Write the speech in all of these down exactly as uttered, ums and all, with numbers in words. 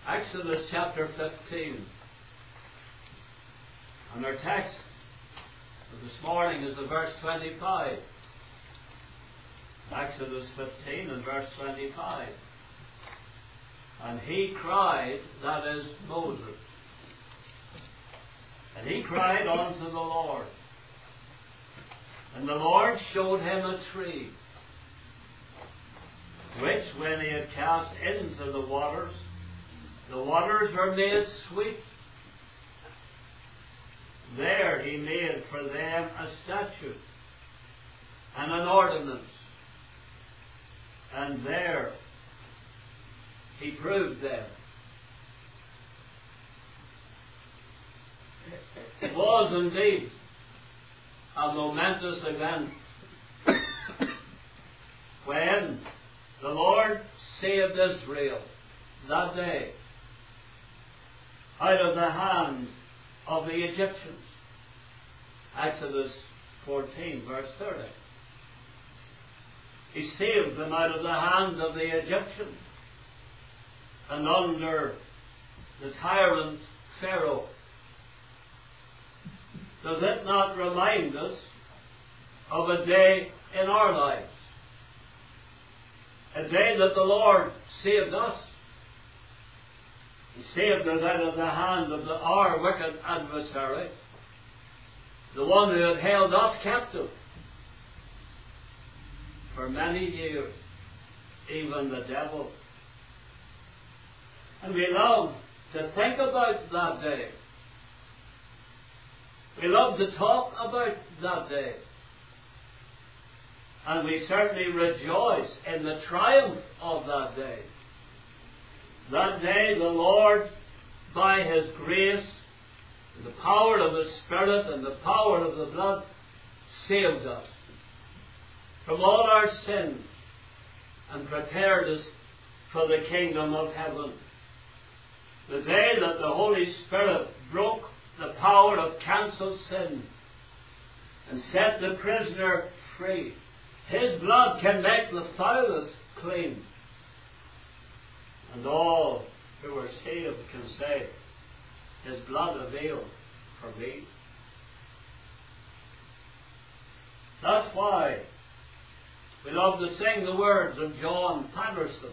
Exodus chapter fifteen. And our text for this morning is the verse twenty-five. Exodus fifteen and verse twenty-five. And he cried, that is Moses, and he cried unto the Lord. And the Lord showed him a tree, which when he had cast into the waters, the waters were made sweet. There he made for them a statute and an ordinance, and there he proved them. It was indeed a momentous event when the Lord saved Israel that day out of the hand of the Egyptians. Exodus fourteen, verse thirty. He saved them out of the hand of the Egyptians and under the tyrant Pharaoh. Does it not remind us of a day in our lives? A day that the Lord saved us. He saved us out of the hand of the, our wicked adversary, the one who had held us captive for many years, even the devil. And we love to think about that day. We love to talk about that day. And we certainly rejoice in the triumph of that day. That day the Lord, by His grace, the power of His Spirit and the power of the blood, saved us from all our sins and prepared us for the kingdom of heaven. The day that the Holy Spirit broke the power of cancelled sin and set the prisoner free. His blood can make the foulest clean. And all who are saved can say, His blood availed for me. That's why we love to sing the words of John Patterson.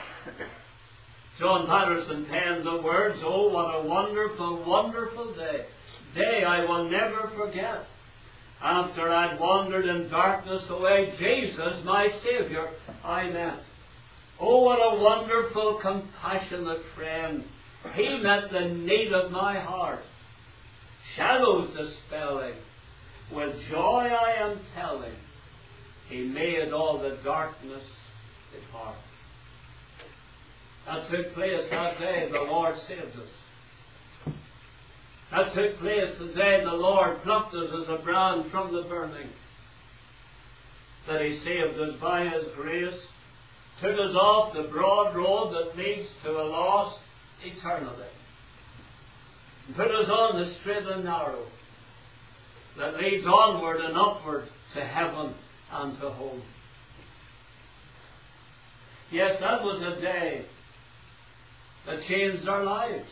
John Patterson penned the words, oh, what a wonderful, wonderful day. Day I will never forget. After I'd wandered in darkness away, Jesus, my Saviour, I met. Oh, what a wonderful, compassionate friend. He met the need of my heart. Shadows dispelling, with joy I am telling, He made all the darkness depart. That took place that day the Lord saved us. That took place the day the Lord plucked us as a brand from the burning. That He saved us by His grace, took us off the broad road that leads to a lost eternity, and put us on the straight and narrow that leads onward and upward to heaven and to home. Yes, that was a day that changed our lives.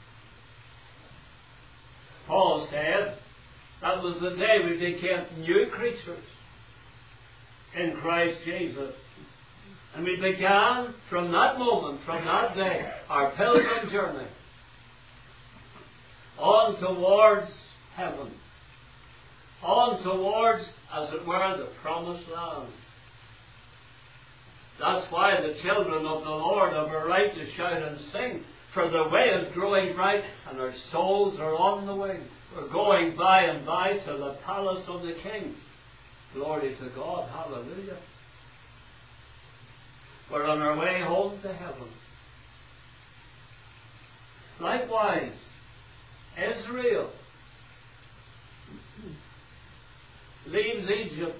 Paul said that was the day we became new creatures in Christ Jesus. And we began from that moment, from that day, our pilgrim journey on towards heaven, on towards, as it were, the promised land. That's why the children of the Lord have a right to shout and sing, for the way is growing bright and our souls are on the wing. We're going by and by to the palace of the King. Glory to God. Hallelujah. We're on our way home to heaven. Likewise, Israel leaves Egypt,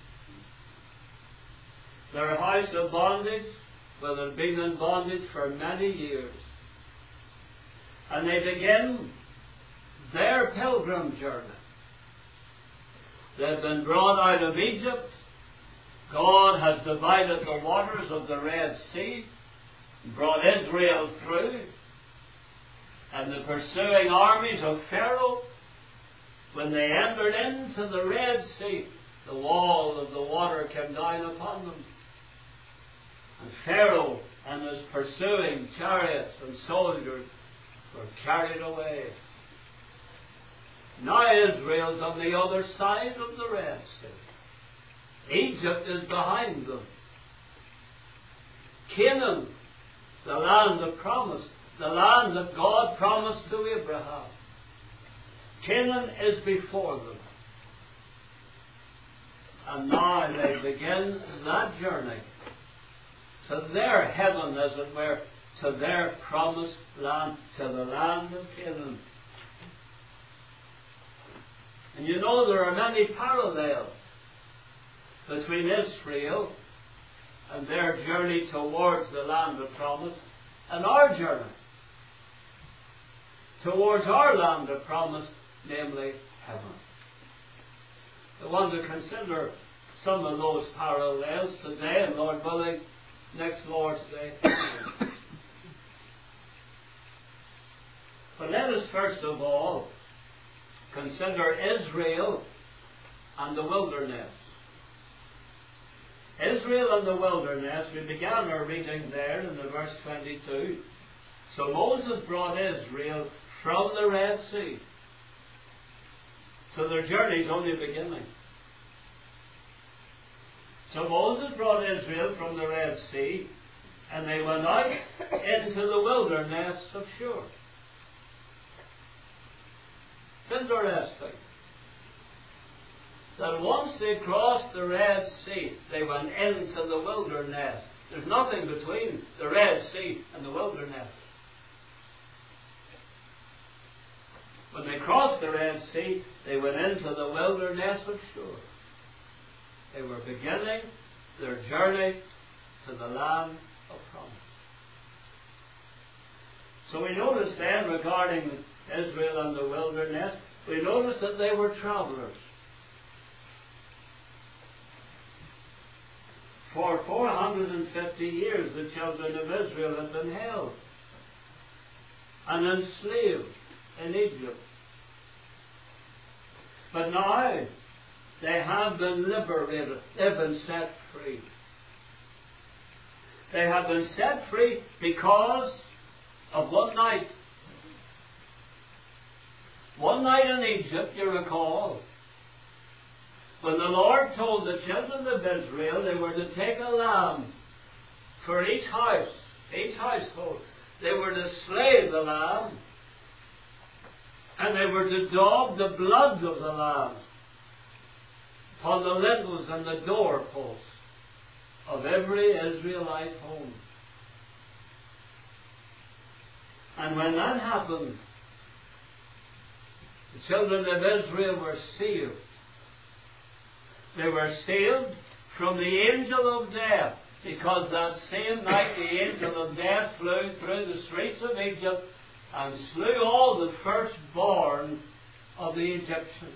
their house of bondage, where they've been in bondage for many years. And they begin their pilgrim journey. They've been brought out of Egypt. God has divided the waters of the Red Sea, brought Israel through. and the pursuing armies of Pharaoh, when they entered into the Red Sea, the wall of the water came down upon them. And Pharaoh and his pursuing chariots and soldiers were carried away. Now Israel's on the other side of the Red Sea. Egypt is behind them. Canaan, the land of promise, the land that God promised to Abraham. Canaan is before them. And now they begin that journey to their heaven, as it were, to their promised land, to the land of Canaan. And you know there are many parallels between Israel and their journey towards the land of promise and our journey towards our land of promise, namely heaven. I want to consider some of those parallels today, and Lord willing, next Lord's Day. But let us first of all consider Israel and the wilderness. Israel and the wilderness, we began our reading there in the verse twenty-two. So Moses brought Israel from the Red Sea. So their journey's only beginning. So Moses brought Israel from the Red Sea, and they went out into the wilderness of Shur. It's interesting that once they crossed the Red Sea, they went into the wilderness. There's nothing between the Red Sea and the wilderness. When they crossed the Red Sea, they went into the wilderness of Shur. They were beginning their journey to the land of promise. So we notice then, regarding Israel and the wilderness, we notice that they were travelers. For four hundred fifty years the children of Israel had been held and enslaved in Egypt. But now they have been liberated. They've been set free. They have been set free because of one night. One night in Egypt, you recall, when the Lord told the children of Israel they were to take a lamb for each house, each household. They were to slay the lamb, and they were to daub the blood of the lamb upon the lintels and the doorposts of every Israelite home. And when that happened, the children of Israel were saved. They were saved from the angel of death, because that same night the angel of death flew through the streets of Egypt and slew all the firstborn of the Egyptians.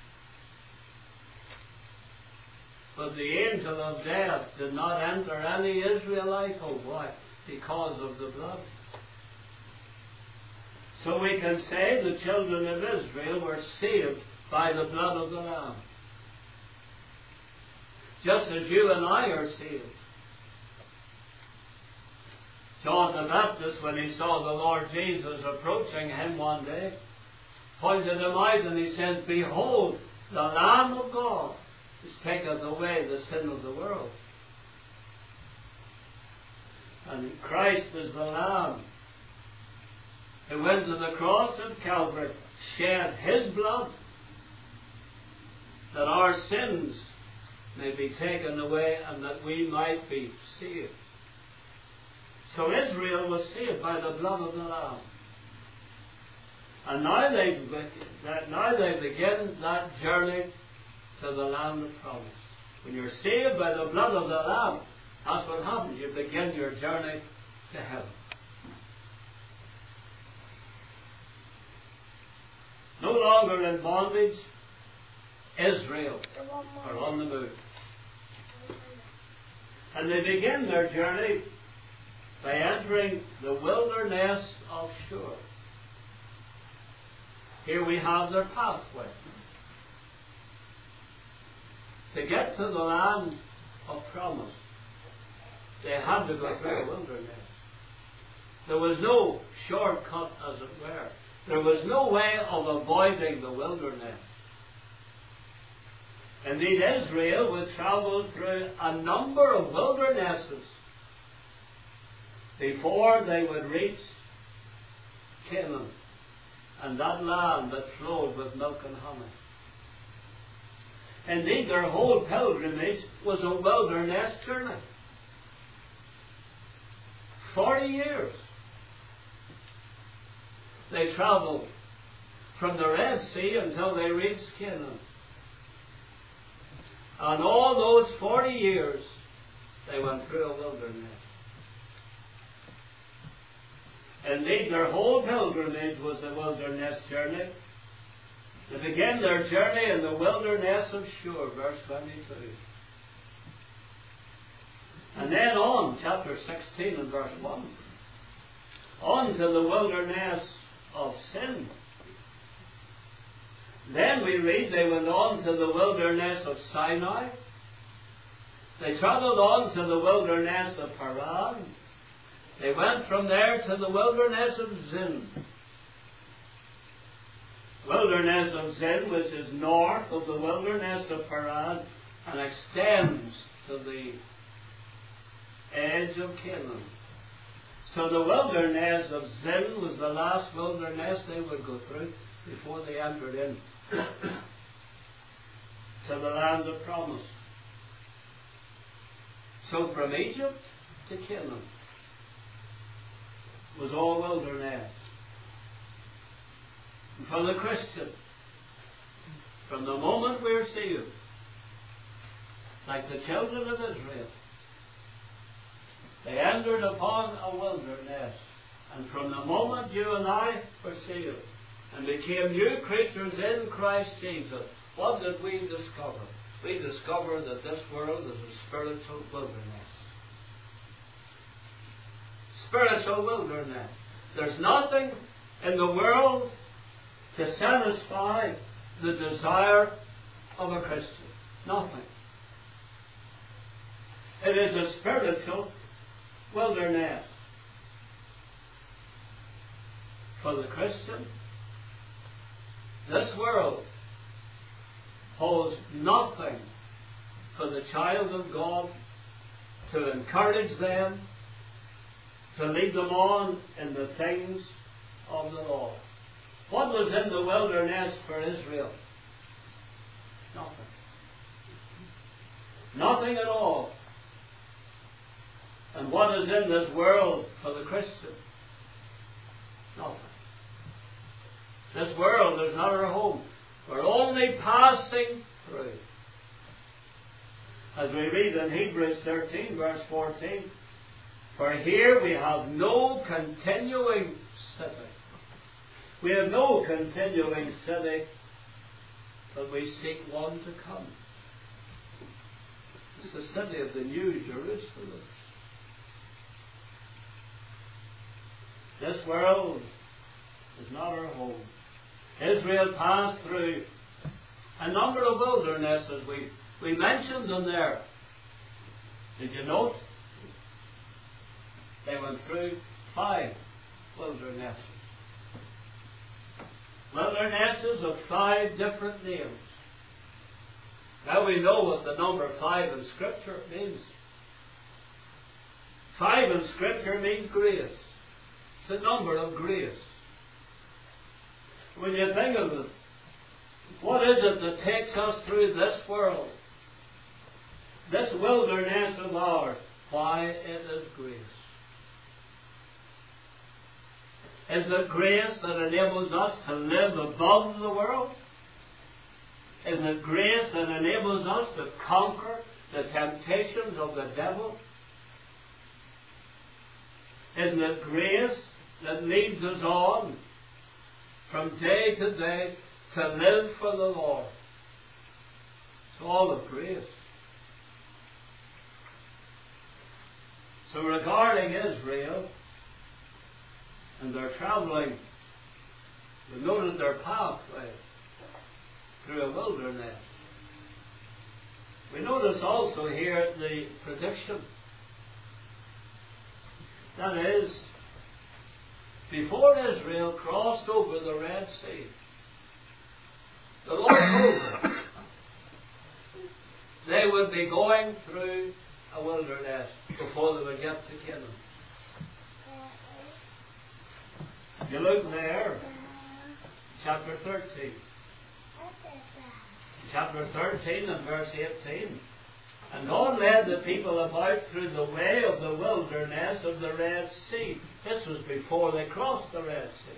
But the angel of death did not enter any Israelite home. Why? Because of the blood. So we can say the children of Israel were saved by the blood of the Lamb. Just as you and I are saved. John the Baptist, when he saw the Lord Jesus approaching him one day, pointed him out and he said, "Behold, the Lamb of God, which taketh away the sin of the world." And Christ is the Lamb who went to the cross of Calvary, shed his blood, that our sins may be taken away and that we might be saved. So Israel was saved by the blood of the Lamb. And now they, now they begin that journey to the land of promise. When you're saved by the blood of the Lamb, that's what happens. You begin your journey to heaven. No longer in bondage, Israel are on the move. And they begin their journey by entering the wilderness of Shur. Here we have their pathway. To get to the land of promise, they had to go through the wilderness. There was no shortcut, as it were. There was no way of avoiding the wilderness. Indeed, Israel would travel through a number of wildernesses before they would reach Canaan and that land that flowed with milk and honey. Indeed, their whole pilgrimage was a wilderness journey. Forty years. They travelled from the Red Sea until they reached Canaan. And all those forty years, they went through a wilderness. Indeed, their whole pilgrimage was a wilderness journey. They began their journey in the wilderness of Shur, verse twenty-two. And then on, chapter sixteen and verse one, on to the wilderness of Sin. Then we read they went on to the wilderness of Sinai. They travelled on to the wilderness of Paran. They went from there to the wilderness of Zin. Wilderness of Zin, which is north of the wilderness of Paran and extends to the edge of Canaan. So the wilderness of Zin was the last wilderness they would go through before they entered in to the land of promise. So from Egypt to Canaan was all wilderness. And for the Christian, from the moment we're saved, like the children of Israel, they entered upon a wilderness. And from the moment you and I were saved and became new creatures in Christ Jesus, what did we discover? We discovered that this world is a spiritual wilderness. Spiritual wilderness. There's nothing in the world to satisfy the desire of a Christian. Nothing. It is a spiritual wilderness. For the Christian, this world holds nothing for the child of God to encourage them, to lead them on in the things of the Lord. What was in the wilderness for Israel? Nothing. Nothing at all. And what is in this world for the Christian? Nothing. This world is not our home. We're only passing through. As we read in Hebrews thirteen, verse fourteen, for here we have no continuing city. We have no continuing city, but we seek one to come. It's the city of the New Jerusalem. This world is not our home. Israel passed through a number of wildernesses. We, we mentioned them there. Did you note? They went through five wildernesses. Wildernesses of five different names. Now we know what the number five in Scripture means. Five in Scripture means grace. It's a number of grace. When you think of it, what is it that takes us through this world? This wilderness of ours. Why, it is grace. Is it grace that enables us to live above the world? Is it grace that enables us to conquer the temptations of the devil? Isn't it grace that leads us on from day to day to live for the Lord? It's all of grace. So regarding Israel and their travelling We noted their pathway through a wilderness. We notice also here the prediction. That is, before Israel crossed over the Red Sea, the Lord told them they would be going through a wilderness before they would get to Canaan. If you look there, chapter thirteen. Chapter thirteen and verse eighteen. And God led the people about through the way of the wilderness of the Red Sea. This was before they crossed the Red Sea.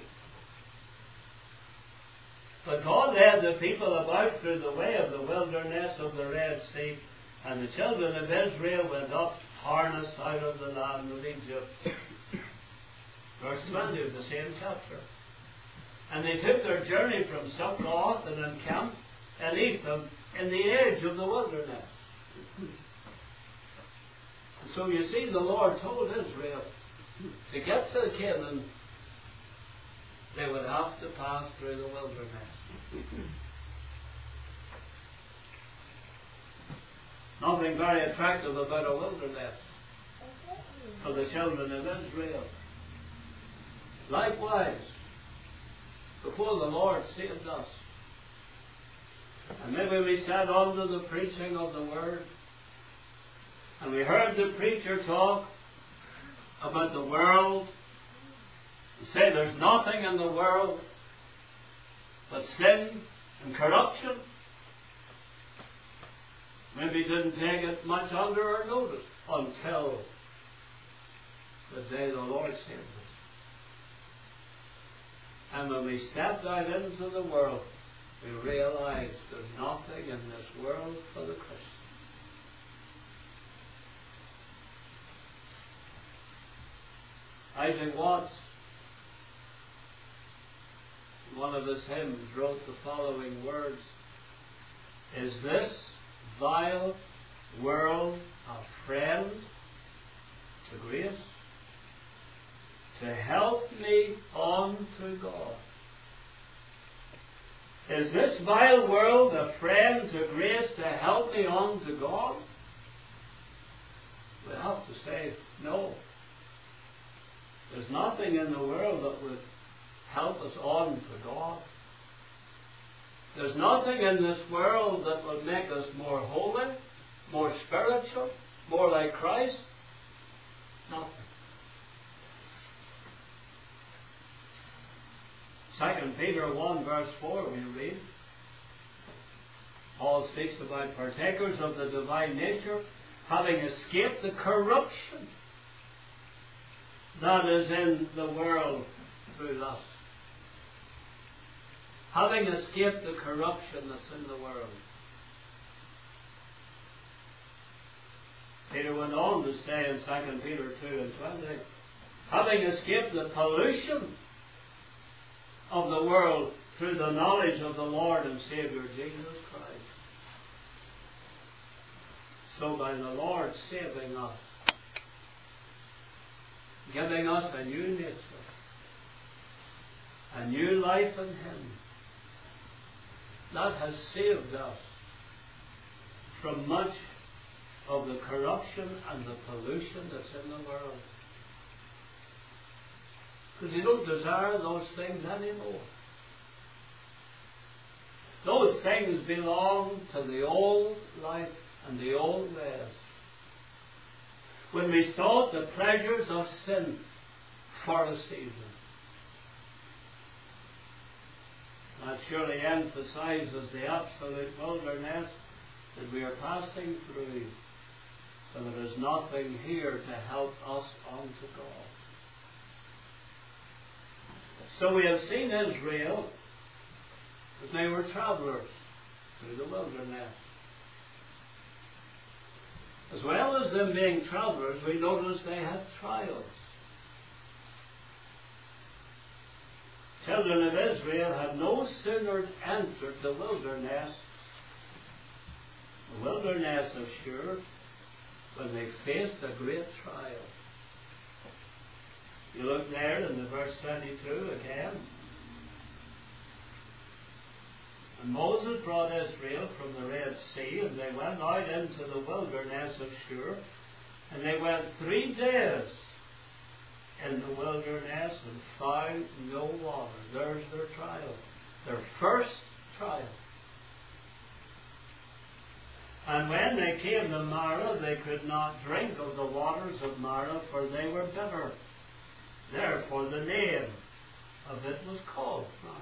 But God led the people about through the way of the wilderness of the Red Sea, and the children of Israel went up harnessed out of the land of Egypt. Verse twenty of the same chapter. And they took their journey from Succoth and encamped in Etham in the edge of the wilderness. And so you see, the Lord told Israel to get to Canaan, they would have to pass through the wilderness. Nothing very attractive about a wilderness for the children of Israel. Likewise, before the Lord saved us, and maybe we sat under the preaching of the Word, and we heard the preacher talk about the world, and say there's nothing in the world but sin and corruption. Maybe didn't take it much under our notice until the day the Lord saved us. And when we stepped out into the world, we realized there's nothing in this world for the Christian. Isaac Watts, in one of his hymns, wrote the following words: "Is this vile world a friend to grace, to help me on to God? Is this vile world a friend to grace, to help me on to God?" We have to say no. There's nothing in the world that would help us on to God. There's nothing in this world that will make us more holy, more spiritual, more like Christ. Nothing. Second Peter one verse four we read, Paul speaks about partakers of the divine nature, having escaped the corruption that is in the world through lust. Having escaped the corruption that's in the world. Peter went on to say in Second Peter two and twenty, having escaped the pollution of the world through the knowledge of the Lord and Saviour Jesus Christ. So by the Lord saving us, giving us a new nature, a new life in Him, that has saved us from much of the corruption and the pollution that's in the world. Because you don't desire those things anymore. Those things belong to the old life and the old ways. When we sought the pleasures of sin for a season. That surely emphasizes the absolute wilderness that we are passing through. So there is nothing here to help us on to God. So we have seen Israel as they were travelers through the wilderness. As well as them being travelers, we notice they had trials. Children of Israel had no sooner entered the wilderness, the wilderness of Shur, when they faced a great trial. You look there in the verse twenty-two again. And Moses brought Israel from the Red Sea, and they went out into the wilderness of Shur, and they went three days in the wilderness and found no water. There's their trial, their first trial. And when they came to Marah, they could not drink of the waters of Marah, for they were bitter. Therefore the name of it was called Marah.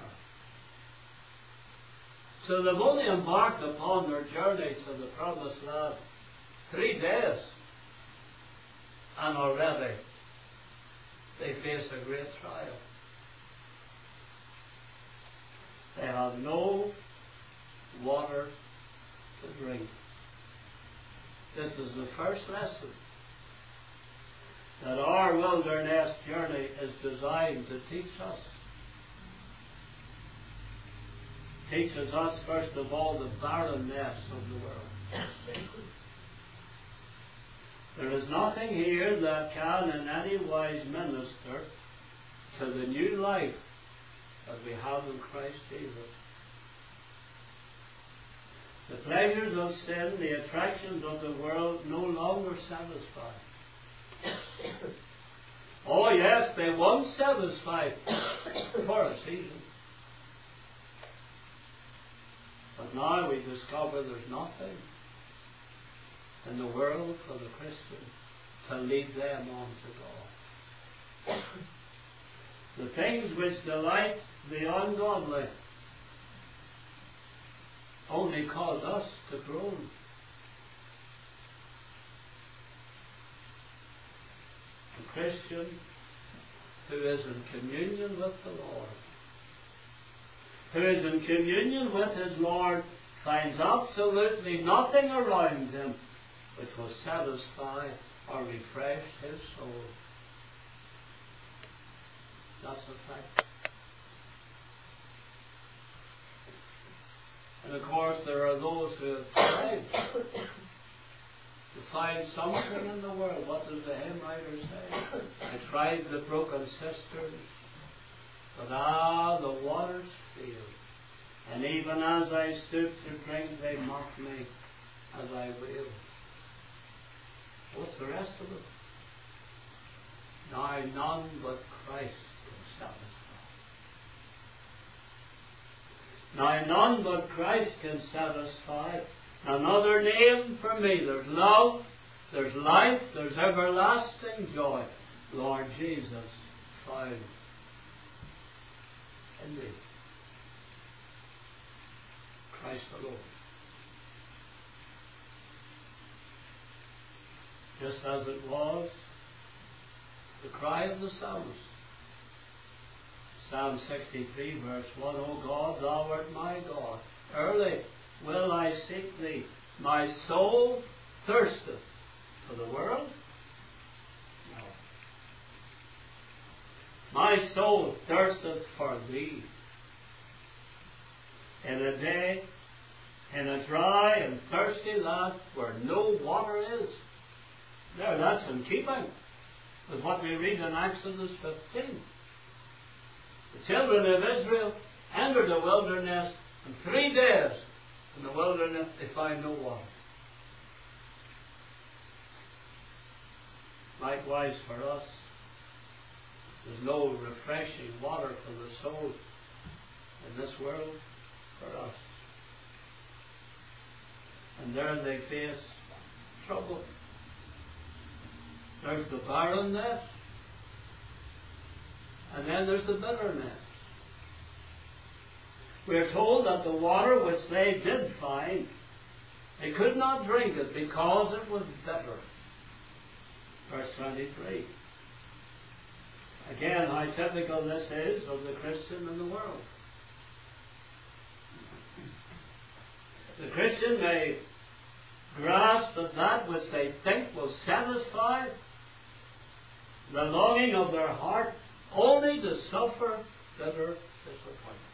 So they've only embarked upon their journey to the Promised Land three days, and already they face a great trial. They have no water to drink. This is the first lesson, that our wilderness journey is designed to teach us. Teaches us, first of all, the barrenness of the world. There is nothing here that can in any wise minister to the new life that we have in Christ Jesus. The pleasures of sin, the attractions of the world no longer satisfy. Oh yes, they once satisfied for a season. But now we discover there's nothing in the world for the Christian to lead them on to God. The things which delight the ungodly only cause us to groan. The Christian who is in communion with the Lord, who is in communion with his Lord, finds absolutely nothing around him which will satisfy or refresh his soul. That's a fact. And of course there are those who have tried to find something in the world. What does the hymn writer say? I tried the broken cisterns, but ah, the waters failed. And even as I stooped to drink, they mocked me as I wailed. What's the rest of it? Now none but Christ can satisfy. Now none but Christ can satisfy. Another name for me. There's love, there's life, there's everlasting joy. Lord Jesus found in thee. Christ alone. Just as it was the cry of the psalmist. Psalm sixty-three verse one, O God, thou art my God. Early will I seek thee. My soul thirsteth for the world. No. My soul thirsteth for thee. In a day, in a dry and thirsty land where no water is. There, that's in keeping with what we read in Exodus fifteen. The children of Israel entered the wilderness, and three days in the wilderness they find no water. Likewise for us, there's no refreshing water for the soul in this world for us. And there they face trouble. There's the barrenness, and then there's the bitterness. We are told that the water which they did find, they could not drink it because it was bitter. Verse twenty-three. Again, how typical this is of the Christian in the world. The Christian may grasp at that which they think will satisfy the longing of their heart, only to suffer bitter disappointment.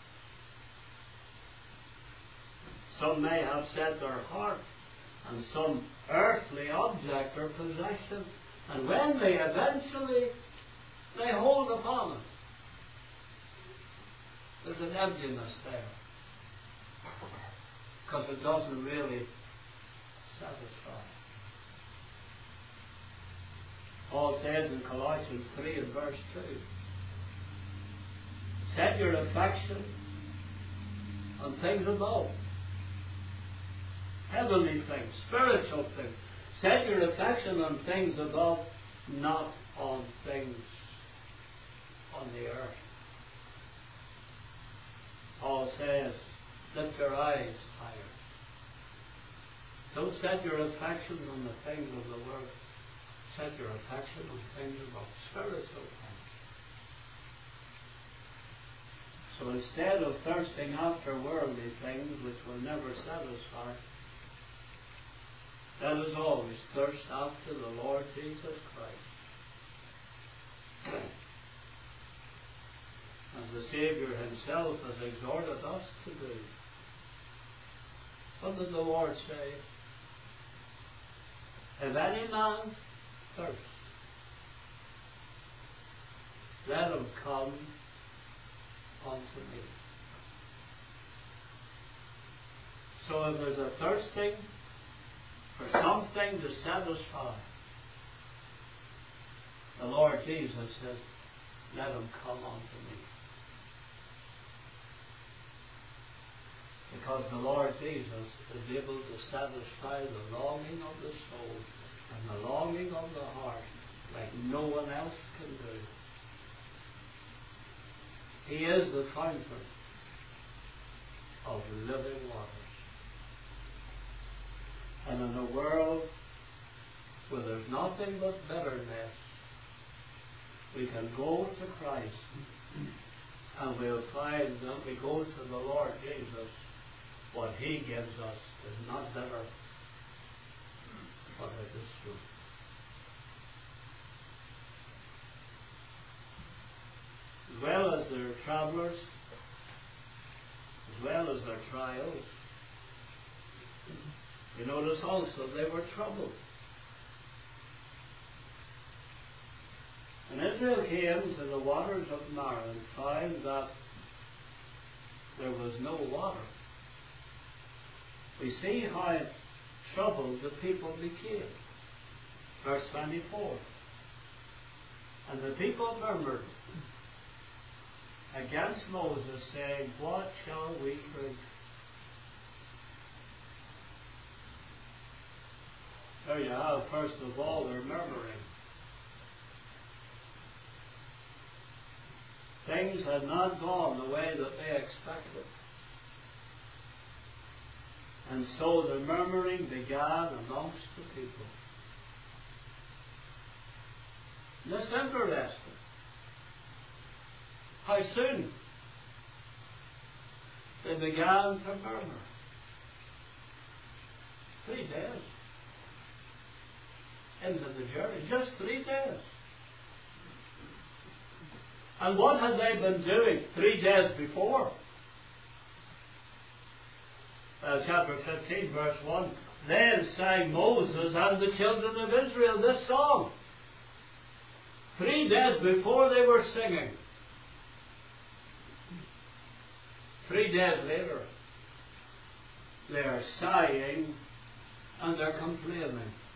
Some may have set their heart on some earthly object or possession, and when they eventually lay hold upon it, there's an emptiness there. because it doesn't really satisfy. Paul says in Colossians three and verse two, set your affection on things above, heavenly things, spiritual things. Set your affection on things above, not on things on the earth. Paul says, lift your eyes higher. Don't set your affection on the things of the world. Set your affection on things above, spiritual things. So instead of thirsting after worldly things which will never satisfy, let us always thirst after the Lord Jesus Christ. As the Saviour himself has exhorted us to do. What did the Lord say? If any man thirst, let him come unto me. So if there's a thirsting for something to satisfy, the Lord Jesus says, let him come unto me. Because the Lord Jesus is able to satisfy the longing of the soul and the longing of the heart like no one else can do. He is the fountain of living waters. And in a world where there's nothing but bitterness, we can go to Christ and we'll find that we go to the Lord Jesus. What He gives us is not bitter, but it is true. As well as their travelers, as well as their trials, you notice also they were troubled. When Israel came to the waters of Marah and found that there was no water, we see how troubled the people became. Verse twenty-four. And the people murmured against Moses, saying, what shall we drink? There you have, first of all, they're murmuring. Things had not gone the way that they expected. And so the murmuring began amongst the people. And it's interesting how soon they began to murmur. Three days into the journey, just three days. And what had they been doing three days before? Uh, chapter fifteen, verse one. Then sang Moses and the children of Israel this song. Three days before they were singing. Three days later, they are sighing and they're complaining.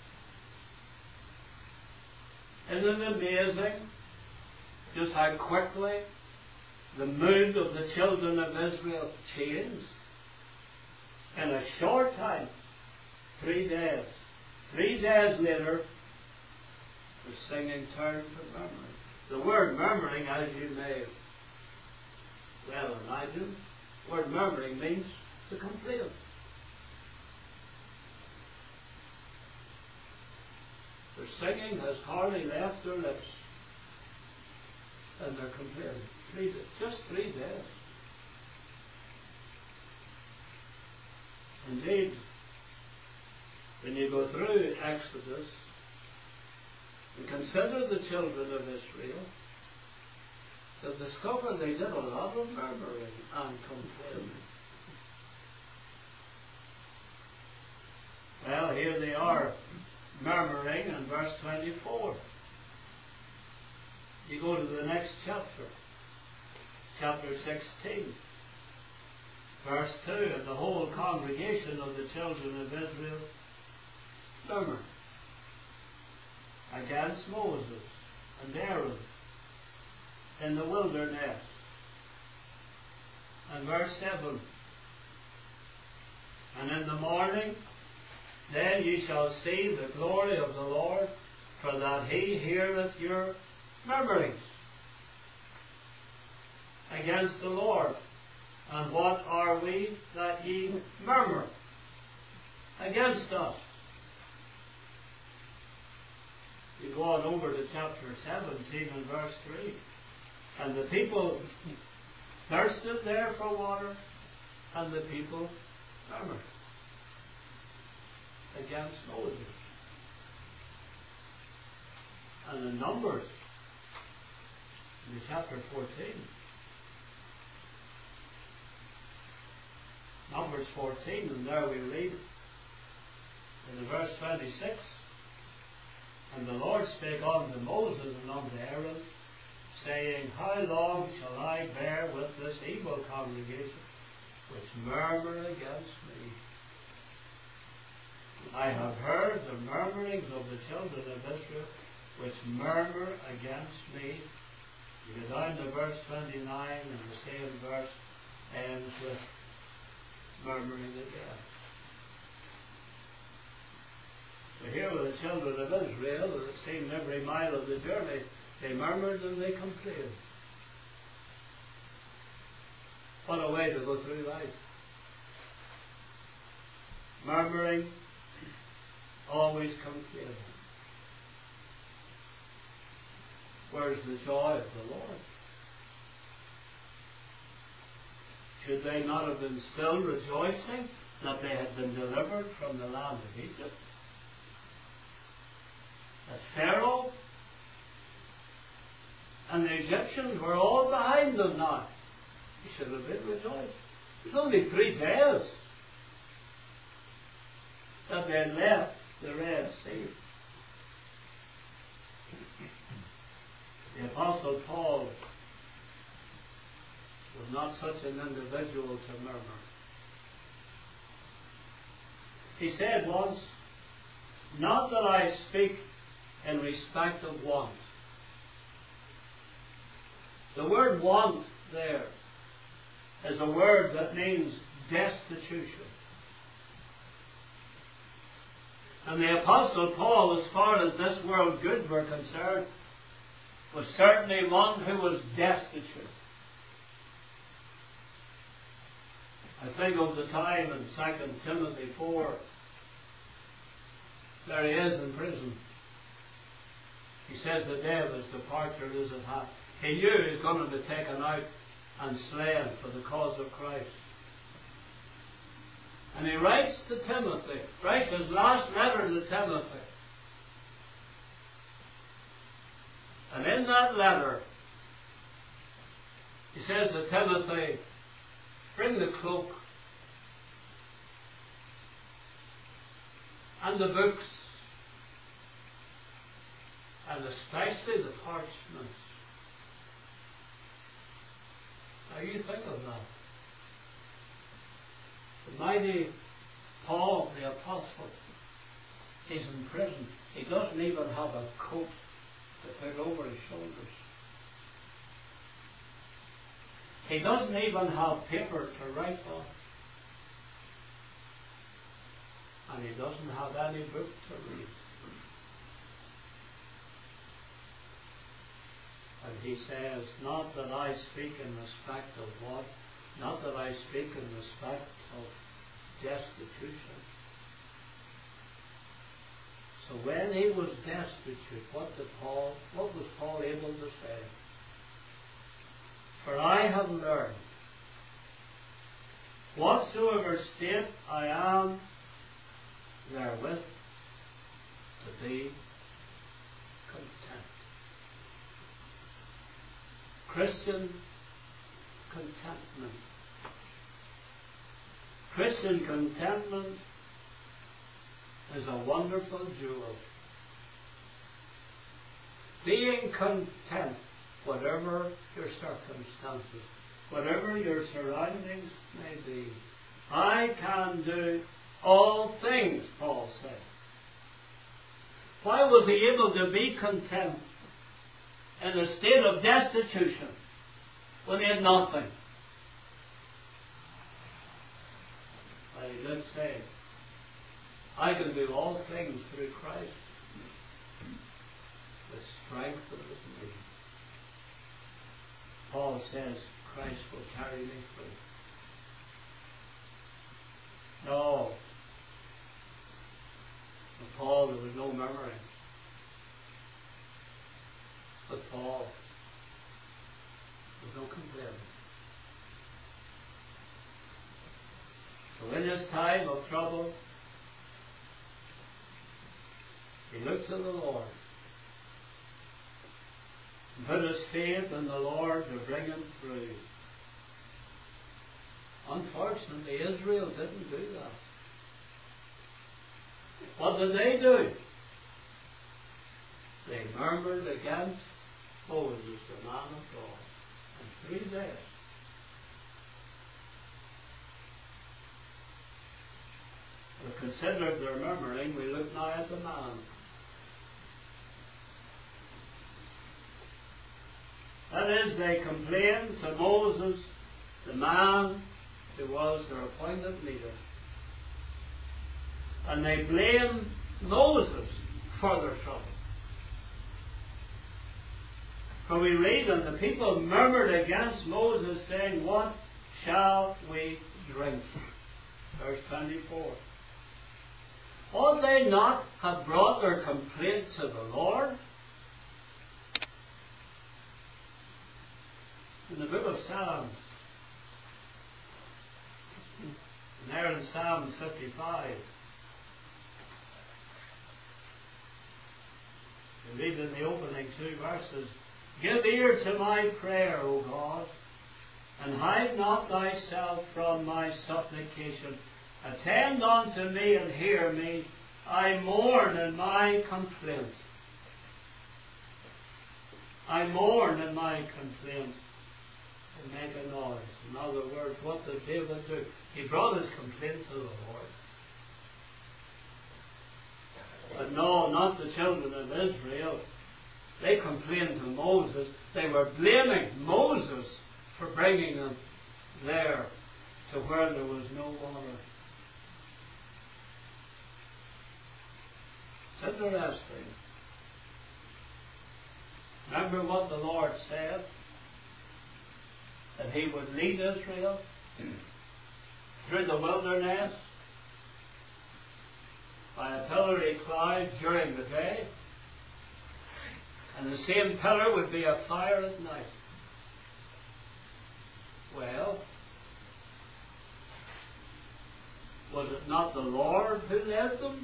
Isn't it amazing just how quickly the mood of the children of Israel changed? In a short time, three days, three days later, the singing turned to murmuring. The word murmuring, as you may well imagine, the word murmuring means to complain. Their singing has hardly left their lips, and they're complaining. Three days, just three days. Indeed, when you go through Exodus and consider the children of Israel, you'll discover they did a lot of murmuring and complaining. Well, here they are murmuring in verse twenty-four. You go to the next chapter, chapter sixteen. Verse two, and the whole congregation of the children of Israel murmured against Moses and Aaron in the wilderness. And verse seven, and in the morning then ye shall see the glory of the Lord, for that he heareth your murmurings against the Lord. And what are we that ye murmur against us? You go on over to chapter seventeen and verse three. And the people thirsted there for water, and the people murmured against Moses. And in Numbers, in chapter fourteen, Numbers fourteen, and there we read in the verse twenty-six, and the Lord spake unto Moses and unto Aaron, saying, How long shall I bear with this evil congregation, which murmur against me? I have heard the murmurings of the children of Israel, which murmur against me. You go down to verse twenty-nine, and the same verse ends with murmuring again. So here were the children of Israel, it seemed every mile of the journey, they murmured and they complained. What a way to go through life. Murmuring, always complaining. Where's the joy of the Lord? Should they not have been still rejoicing that they had been delivered from the land of Egypt? That Pharaoh and the Egyptians were all behind them now. He should have been rejoiced. It was only three days that they left the Red Sea. The Apostle Paul was not such an individual to murmur. He said once, Not that I speak in respect of want. The word want there is a word that means destitution. And the Apostle Paul, as far as this world goods were concerned, was certainly one who was destitute. I think of the time in Second Timothy four, there he is in prison. He says the day of his departure is at hand. He knew he was going to be taken out and slain for the cause of Christ. And he writes to Timothy, writes his last letter to Timothy. And in that letter, he says to Timothy, bring the cloak and the books, and especially the parchments. Now you think of that. The mighty Paul the Apostle is in prison. He doesn't even have a coat to put over his shoulders. He doesn't even have paper to write on. And he doesn't have any book to read. And he says, not that I speak in respect of what, not that I speak in respect of destitution. So when he was destitute, what did Paul, what was Paul able to say? For I have learned, whatsoever state I am therewith, to be content. Christian contentment. Christian contentment is a wonderful jewel. Being content, whatever your circumstances. whatever your surroundings may be. I can do all things, Paul said. Why was he able to be content in a state of destitution when he had nothing? Well, he did say, I can do all things through Christ, the strength that is in me. Paul says, Christ will carry me through. No. For Paul, there was no murmuring. But Paul, there was no complaining. So in his time of trouble, he looked to the Lord and put his faith in the Lord to bring him through. Unfortunately, Israel didn't do that. What did they do? They murmured against Moses, the man of God, in three days. We considered their murmuring. We look now at the man. That is, they complained to Moses, the man who was their appointed leader. And they blamed Moses for their trouble. For we read, and the people murmured against Moses, saying, what shall we drink? Verse twenty-four. Ought they not have brought their complaint to the Lord? In the book of Psalms, and there in Psalm fifty-five, we read in the opening two verses, give ear to my prayer, O God, and hide not thyself from my supplication. Attend unto me and hear me. I mourn in my complaint. I mourn in my complaint. And make a noise. In other words, what did David do? He brought his complaint to the Lord. But no, not the children of Israel. They complained to Moses. They were blaming Moses for bringing them there to where there was no water. It's interesting. Remember what the Lord said? That he would lead Israel through the wilderness by a pillar of cloud during the day, and the same pillar would be a fire at night. Well, was it not the Lord who led them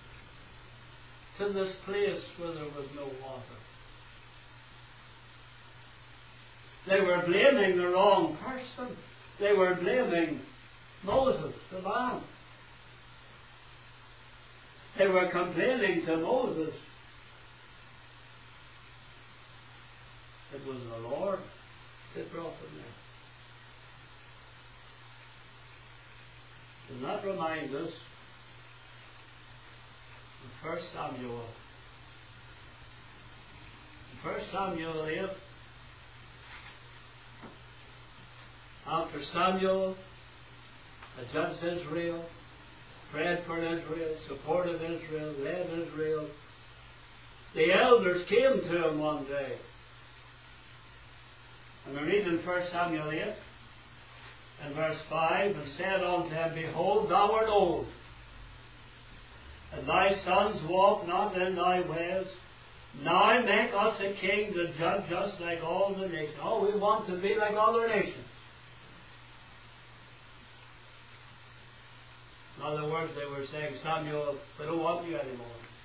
to this place where there was no water? They were blaming the wrong person. They were blaming Moses, the man. They were complaining to Moses. It was the Lord that brought them there. Does that remind us of First Samuel? In First Samuel eight, after Samuel had judged Israel, prayed for Israel, supported Israel, led Israel, the elders came to him one day. And we read in First Samuel eight, in verse five, and said unto him, behold, thou art old, and thy sons walk not in thy ways. Now make us a king to judge us like all the nations. Oh, we want to be like other nations. In other words, they were saying, Samuel, we don't want you anymore.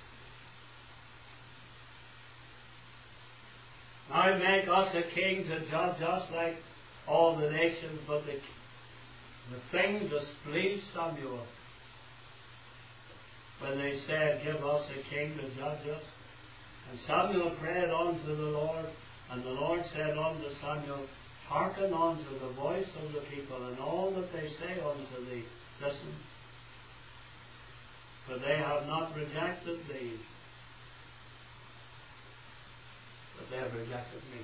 Now make us a king to judge us like all the nations. But the, the thing displeased Samuel when they said, give us a king to judge us. And Samuel prayed unto the Lord, and the Lord said unto Samuel, hearken unto the voice of the people, and all that they say unto thee, listen. For they have not rejected thee, but they have rejected me,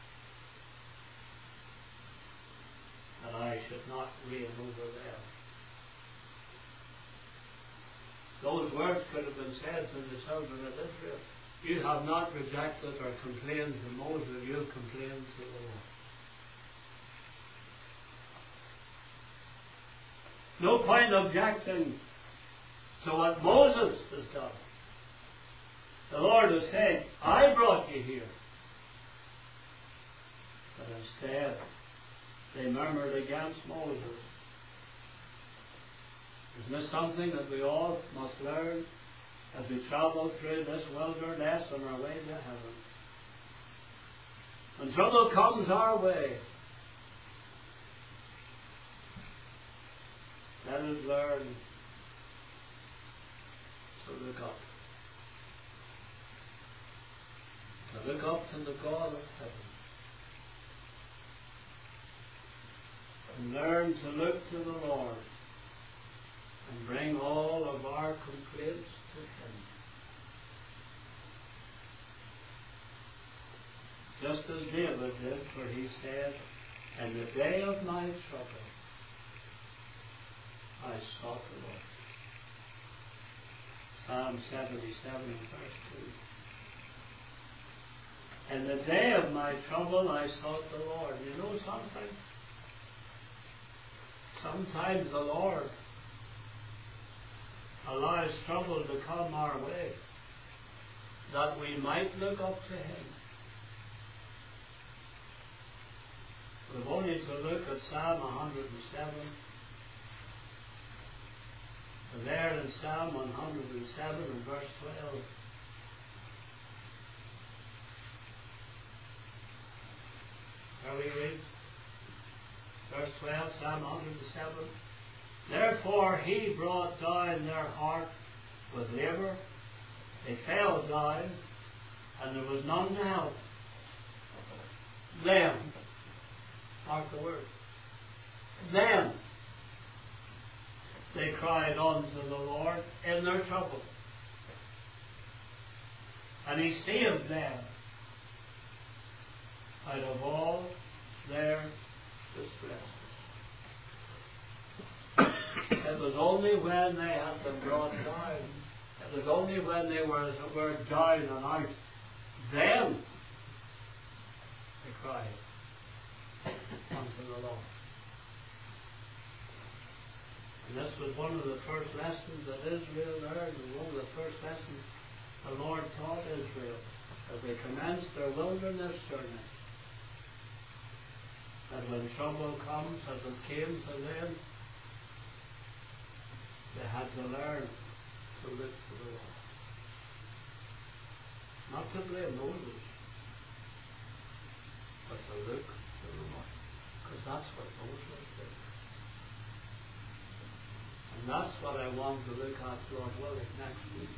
that I should not reign over them. Those words could have been said to the children of Israel. You have not rejected or complained to Moses, you have complained to the Lord. No point objecting to what Moses has done. The Lord has said, I brought you here. But instead, they murmured against Moses. Isn't this something that we all must learn as we travel through this wilderness on our way to heaven? When trouble comes our way, let us learn to look up. To look up to the God of heaven. And learn to look to the Lord and bring all of our complaints to Him. Just as David did, for he said, in the day of my trouble, I sought the Lord. Psalm seventy-seven, verse two. In the day of my trouble, I sought the Lord. You know something? Sometimes the Lord allows trouble to come our way that we might look up to Him. We've only to look at Psalm one hundred seven. And there in Psalm one hundred seven and verse twelve. Shall we read? Verse twelve, Psalm one hundred seven. Therefore He brought down their heart with labour. They fell down, and there was none to help them. Mark the word. Them. They cried unto the Lord in their trouble, and He saved them out of all their distresses. It was only when they had been brought down, it was only when they were, were down and out, then they cried unto the Lord. And this was one of the first lessons that Israel learned, and one of the first lessons the Lord taught Israel as they commenced their wilderness journey. That when trouble comes, as it came to them, they had to learn to look to the Lord. Not to blame Moses, but to look to the Lord. Because that's what Moses did. And that's what I want to look at, Lord willing, next week.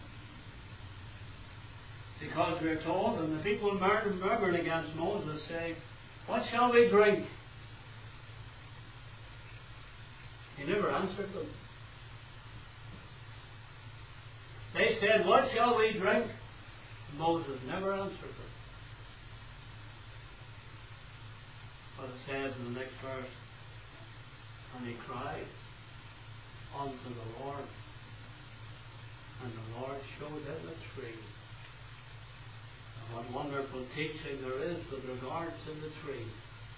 Because we're told, and the people murmured against Moses, saying, what shall we drink? He never answered them. They said, what shall we drink? Moses never answered them. But it says in the next verse, and he cried unto the Lord, and the Lord showed him a tree. And what wonderful teaching there is with regard to the tree,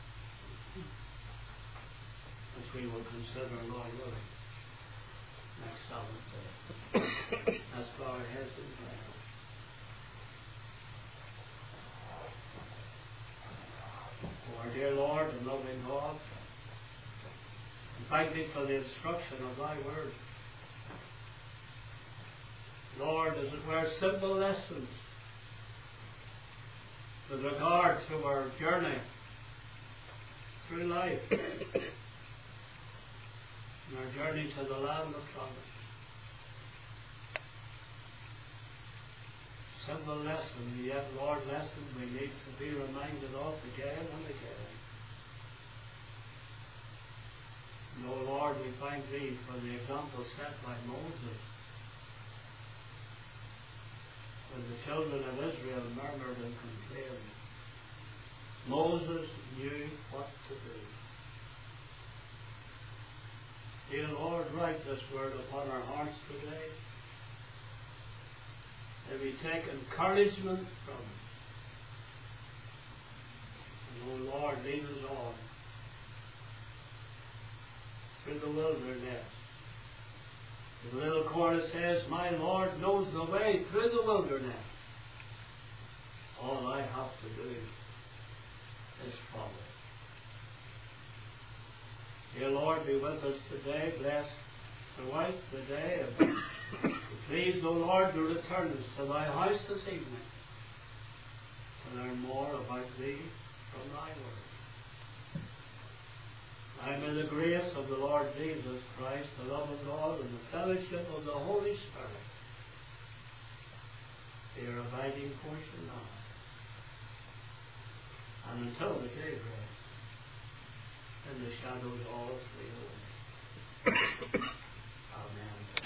which we will consider, Lord willing, next Sabbath. Let's bow our heads in prayer. Oh, our dear Lord and loving God, thank Thee for the instruction of Thy word. Lord, as it were, simple lessons with regard to our journey through life and our journey to the land of promise. Simple lesson, yet, Lord, lesson we need to be reminded of again and again. And, O Lord, we thank Thee for the example set by Moses, when the children of Israel murmured and complained. Moses knew what to do. Dear Lord, write this word upon our hearts today. May we take encouragement from it. And, O Lord, lead us on through the wilderness. The little chorus says, my Lord knows the way through the wilderness. All I have to do is follow. Dear Lord, be with us today. Bless the wife today. And please, O Lord, to return us to Thy house this evening to learn more about Thee from Thy word. And may the grace of the Lord Jesus Christ, the love of God, and the fellowship of the Holy Spirit be our abiding portion now and until the day breaks in the shadows all three away. Amen.